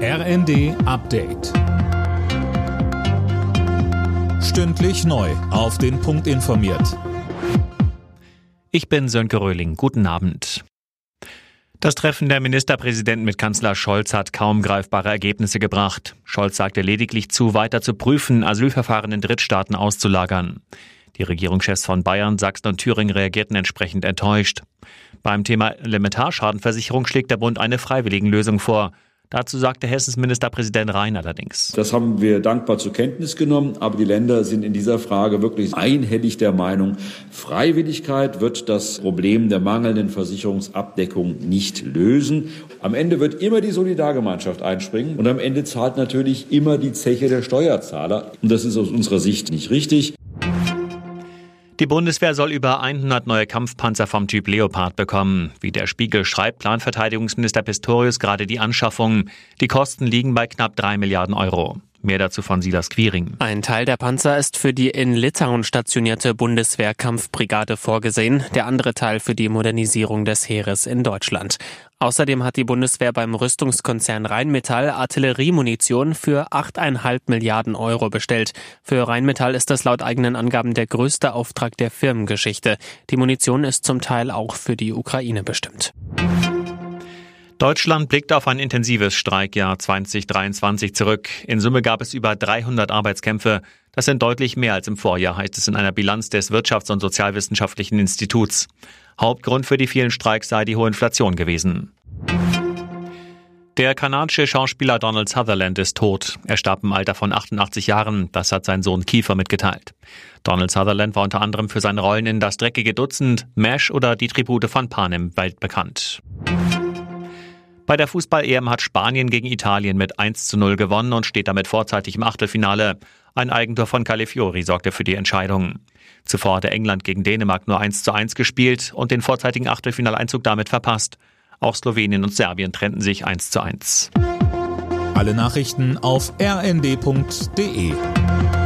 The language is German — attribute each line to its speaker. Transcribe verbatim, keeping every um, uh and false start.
Speaker 1: R N D Update. Stündlich neu auf den Punkt informiert.
Speaker 2: Ich bin Sönke Röhling. Guten Abend. Das Treffen der Ministerpräsidenten mit Kanzler Scholz hat kaum greifbare Ergebnisse gebracht. Scholz sagte lediglich zu, weiter zu prüfen, Asylverfahren in Drittstaaten auszulagern. Die Regierungschefs von Bayern, Sachsen und Thüringen reagierten entsprechend enttäuscht. Beim Thema Elementarschadenversicherung schlägt der Bund eine Freiwilligenlösung vor. Dazu sagte Hessens Ministerpräsident Rhein allerdings.
Speaker 3: Das haben wir dankbar zur Kenntnis genommen, aber die Länder sind in dieser Frage wirklich einhellig der Meinung, Freiwilligkeit wird das Problem der mangelnden Versicherungsabdeckung nicht lösen. Am Ende wird immer die Solidargemeinschaft einspringen und am Ende zahlt natürlich immer die Zeche der Steuerzahler. Und das ist aus unserer Sicht nicht richtig.
Speaker 2: Die Bundeswehr soll über hundert neue Kampfpanzer vom Typ Leopard bekommen. Wie der Spiegel schreibt, plant Verteidigungsminister Pistorius gerade die Anschaffung. Die Kosten liegen bei knapp drei Milliarden Euro. Mehr dazu von Silas Quiring.
Speaker 4: Ein Teil der Panzer ist für die in Litauen stationierte Bundeswehr-Kampfbrigade vorgesehen, der andere Teil für die Modernisierung des Heeres in Deutschland. Außerdem hat die Bundeswehr beim Rüstungskonzern Rheinmetall Artilleriemunition für acht Komma fünf Milliarden Euro bestellt. Für Rheinmetall ist das laut eigenen Angaben der größte Auftrag der Firmengeschichte. Die Munition ist zum Teil auch für die Ukraine bestimmt.
Speaker 2: Deutschland blickt auf ein intensives Streikjahr zwanzig dreiundzwanzig zurück. In Summe gab es über dreihundert Arbeitskämpfe. Das sind deutlich mehr als im Vorjahr, heißt es in einer Bilanz des Wirtschafts- und Sozialwissenschaftlichen Instituts. Hauptgrund für die vielen Streiks sei die hohe Inflation gewesen. Der kanadische Schauspieler Donald Sutherland ist tot. Er starb im Alter von achtundachtzig Jahren. Das hat sein Sohn Kiefer mitgeteilt. Donald Sutherland war unter anderem für seine Rollen in Das dreckige Dutzend, MASH oder Die Tribute von Panem weltbekannt. Bei der Fußball-E M hat Spanien gegen Italien mit eins zu null gewonnen und steht damit vorzeitig im Achtelfinale. Ein Eigentor von Calafiori sorgte für die Entscheidung. Zuvor hatte England gegen Dänemark nur eins zu eins gespielt und den vorzeitigen Achtelfinaleinzug damit verpasst. Auch Slowenien und Serbien trennten sich eins zu eins.
Speaker 1: Alle Nachrichten auf r n d punkt d e.